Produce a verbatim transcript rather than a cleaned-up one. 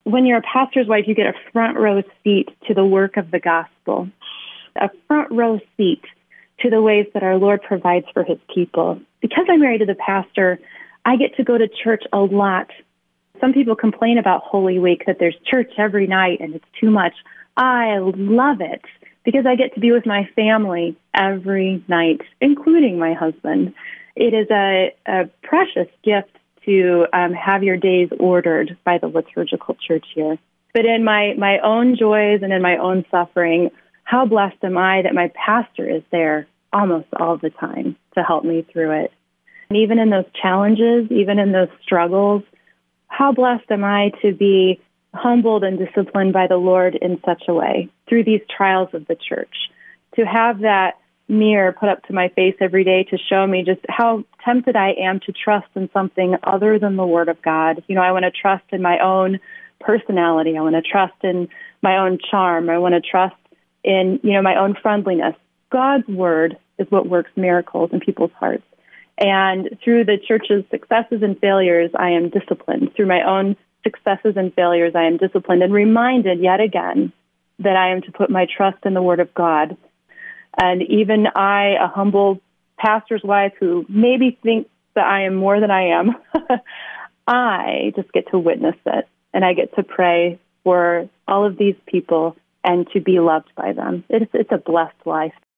when you're a pastor's wife, you get a front row seat to the work of the gospel, a front row seat to the ways that our Lord provides for his people. Because I'm married to the pastor, I get to go to church a lot. Some people complain about Holy Week, that there's church every night and it's too much. I love it because I get to be with my family every night, including my husband. It is a, a precious gift to um, have your days ordered by the liturgical church here. But in my, my own joys and in my own suffering, how blessed am I that my pastor is there almost all the time to help me through it. And even in those challenges, even in those struggles, how blessed am I to be humbled and disciplined by the Lord in such a way through these trials of the church, to have that mirror put up to my face every day to show me just how tempted I am to trust in something other than the Word of God. You know, I want to trust in my own personality. I want to trust in my own charm. I want to trust in, you know, my own friendliness. God's Word is what works miracles in people's hearts. And through the church's successes and failures, I am disciplined. Through my own successes and failures, I am disciplined and reminded yet again that I am to put my trust in the Word of God. And even I, a humble pastor's wife who maybe thinks that I am more than I am, I just get to witness it. And I get to pray for all of these people and to be loved by them. It's, it's a blessed life.